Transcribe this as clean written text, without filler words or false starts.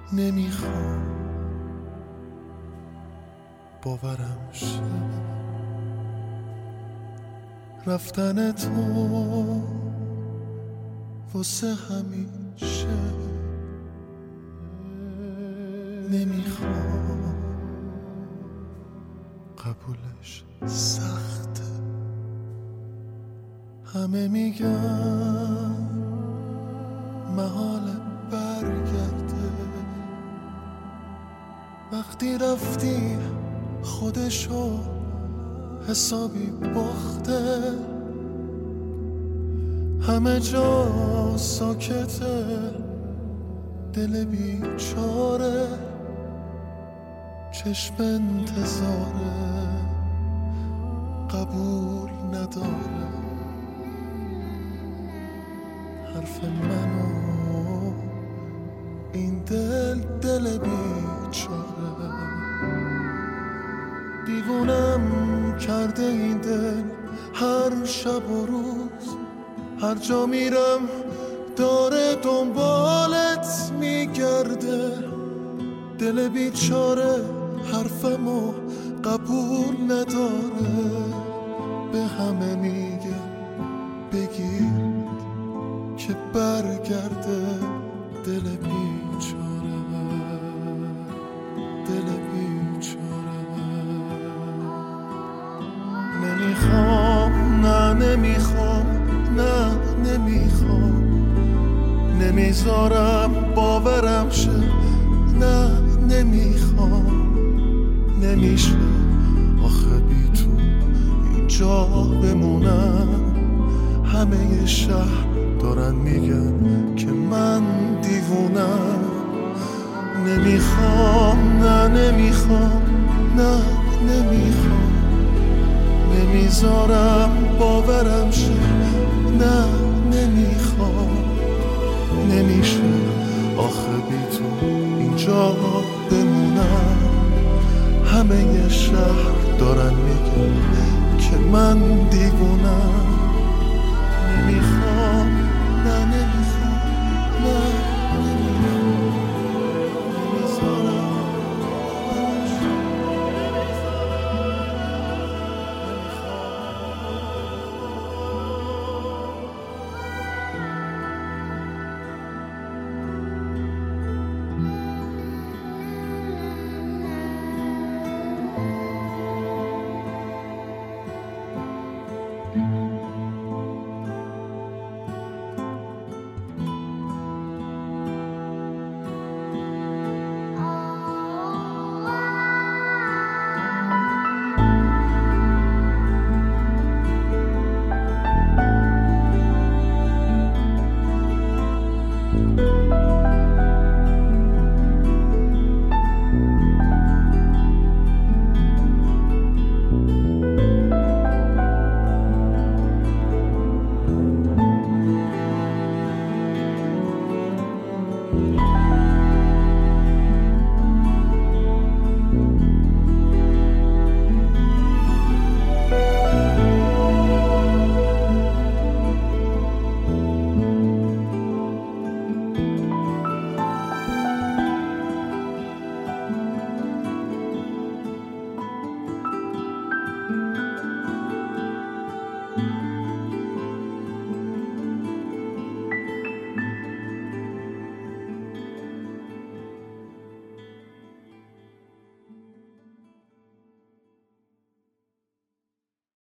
نمیخوام باورم شه رفتن تو واسه همیشه. نمیخوام قبولش سخته. همه میگن محال برگرده. وقتی رفتی خودشو حسابی باخته. همه جا ساکته دل بیچاره چشم انتظاره قبول نداره حرف منو این دل بیچاره. دیوونم کرده این دل هر شب و روز هر جا میرم داره دنبالت میگرده. دل بیچاره حرفمو قبول نداره به همه میگه بگید که برگرده. دل بیچاره دل بیچاره. نمیخوام نه نمیخوام نه نمیخوام نمیذارم باورم شه نه نمیخوام نمیشه آخه بی تو اینجا بمونم. همه شهر دارن میگن که من دیوونم. نمیخوام نه نمیخوام نه نمیخوام نمیذارم باورم شه نه نمیخوام نمیشه آخه بی تو اینجا بمونم. همه شهر دارن میگن که من دیوونم.